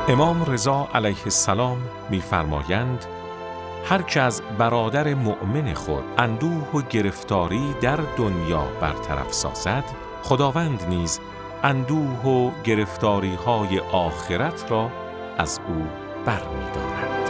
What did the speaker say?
امام رضا علیه السلام می‌فرمایند هر که از برادر مؤمن خود اندوه و گرفتاری در دنیا برطرف سازد، خداوند نیز اندوه و گرفتاری‌های آخرت را از او برمی‌دارد.